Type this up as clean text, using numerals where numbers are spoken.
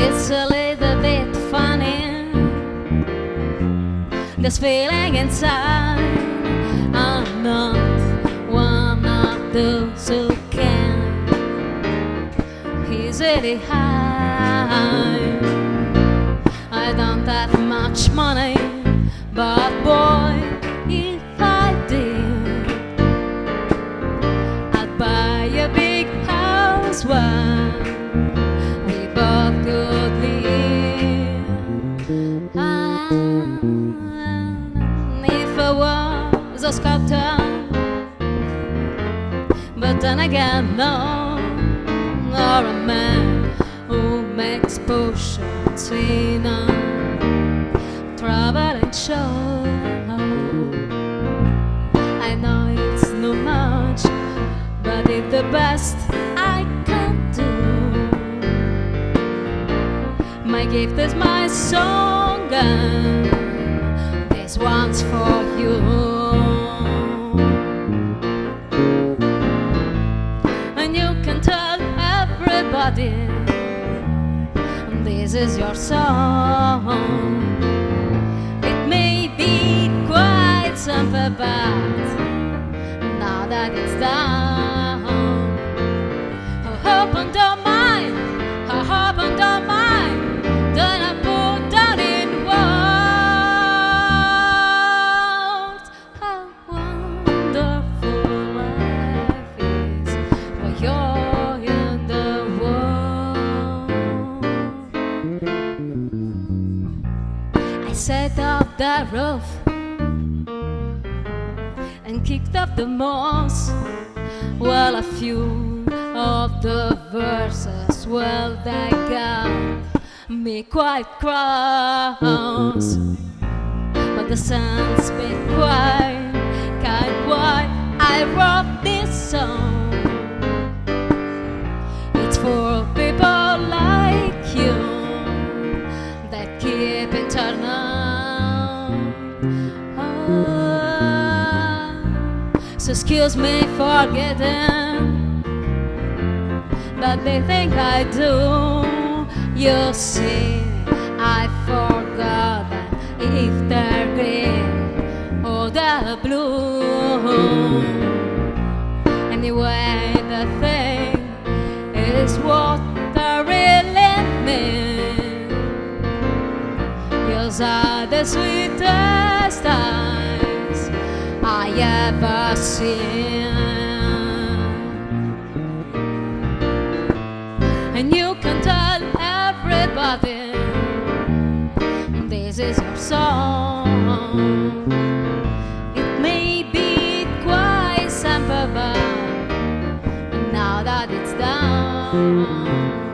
It's a little bit funny, this feeling inside. I'm not one of those who can easily hide. I don't have much money, but boy, if I did, I'd buy a big house where we both could live. And if I was a sculptor, but then again, no, or a man who makes potions in a traveling show. I know it's not much, but it's the best I can do. My gift is my song, and this one's for you. And you can tell everybody this is your song. It may be quite simple, but now that it's done, I hope and don't mind, I hope and don't mind, then I put down in words how wonderful life is when you're in the world. I set up the roof and kicked up the moss. Well, a few of the verses, well, they got me quite cross. But the sun's been quite kind why I wrote this song. It's for people like you that keep eternal. So excuse me for getting, but they think I do. You see, I forgot that if they're green or they're blue, anyway, the thing is what I really mean. Yours are the sweetest eyes I ever seen, and you can tell everybody this is your song. It may be quite simple, but now that it's done,